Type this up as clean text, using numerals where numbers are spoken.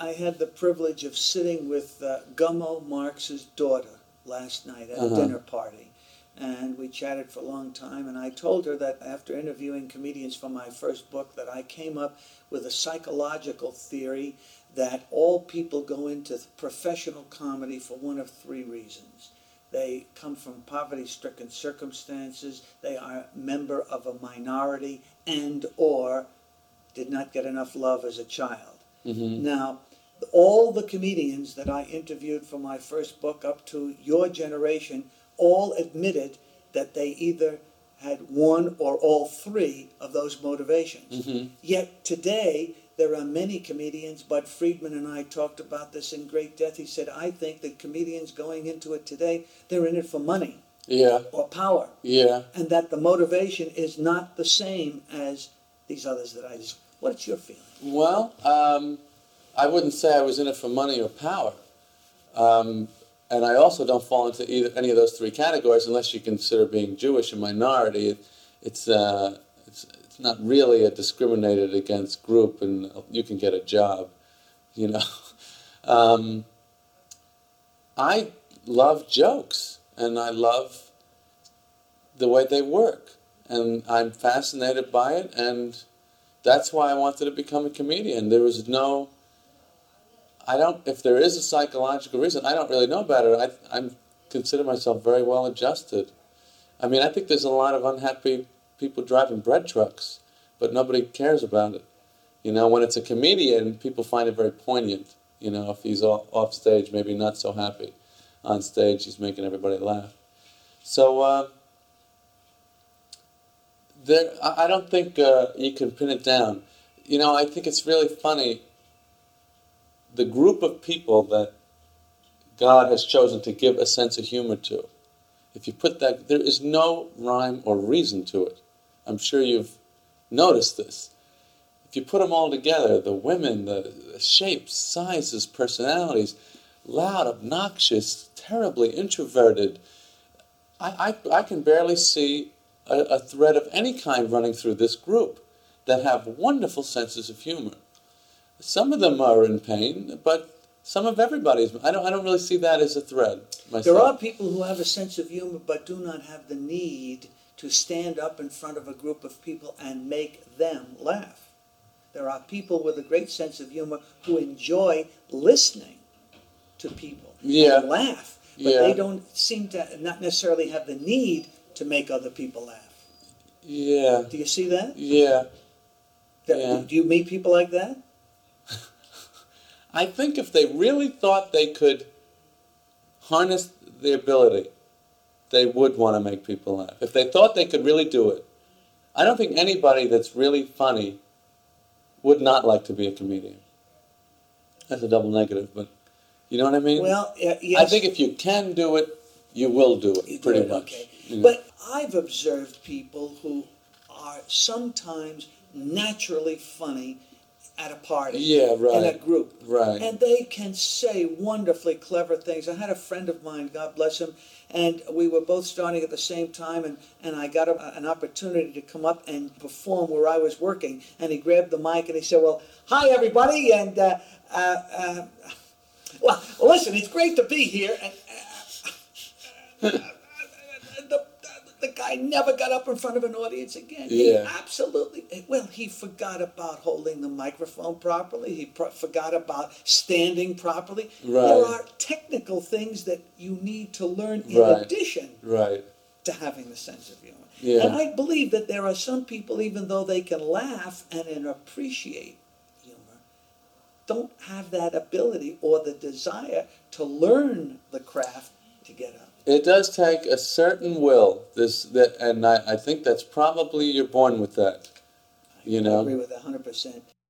I had the privilege of sitting with Gummo Marx's daughter last night at a dinner party. And we chatted for a long time, and I told her that after interviewing comedians for my first book that I came up with a psychological theory that all people go into professional comedy for one of three reasons. They come from poverty-stricken circumstances, they are a member of a minority, and or did not get enough love as a child. Now, all the comedians that I interviewed for my first book up to your generation all admitted that they either had one or all three of those motivations. Yet today, there are many comedians. Bud Friedman and I talked about this in great depth. He said, I think that comedians going into it today, they're in it for money or power. And that the motivation is not the same as these others that I just... What's your feeling? Well, I wouldn't say I was in it for money or power. And I also don't fall into any of those three categories unless you consider being Jewish a minority. It's not really a discriminated against group, and you can get a job, you know. I love jokes, and I love the way they work, and I'm fascinated by it, and that's why I wanted to become a comedian. There was no... if there is a psychological reason, I don't really know about it. I consider myself very well adjusted. I mean, I think there's a lot of unhappy people driving bread trucks, but nobody cares about it. You know, when it's a comedian, people find it very poignant. You know, if he's off stage, maybe not so happy. On stage, he's making everybody laugh. So, I don't think you can pin it down. You know, I think it's really funny. The group of people that God has chosen to give a sense of humor to, if you put that, there is no rhyme or reason to it. I'm sure you've noticed this. If you put them all together, the women, the shapes, sizes, personalities, loud, obnoxious, terribly introverted, I can barely see a thread of any kind running through this group that have wonderful senses of humor. Some of them are in pain, but some of everybody's... I don't really see that as a thread myself. There are people who have a sense of humor but do not have the need to stand up in front of a group of people and make them laugh. There are people with a great sense of humor who enjoy listening to people and laugh, but they don't seem to not necessarily have the need to make other people laugh. Yeah. Do you see that? Yeah. Do you meet people like that? I think if they really thought they could harness the ability, they would want to make people laugh. If they thought they could really do it. I don't think anybody that's really funny would not like to be a comedian. That's a double negative, but you know what I mean? Well, yes. I think if you can do it, you will do it, pretty much. Okay. You know? But I've observed people who are sometimes naturally funny at a party, in a group. And they can say wonderfully clever things. I had a friend of mine, God bless him, and we were both starting at the same time, and I got an opportunity to come up and perform where I was working. And he grabbed the mic and he said, well, hi everybody, and well, listen, it's great to be here. And the guy never got up in front of an audience again. He absolutely, well, he forgot about holding the microphone properly. He forgot about standing properly. There are technical things that you need to learn in addition to having the sense of humor. And I believe that there are some people, even though they can laugh and appreciate humor, don't have that ability or the desire to learn the craft to get up. It does take a certain will, and I think that's probably you're born with that. I agree with that 100%.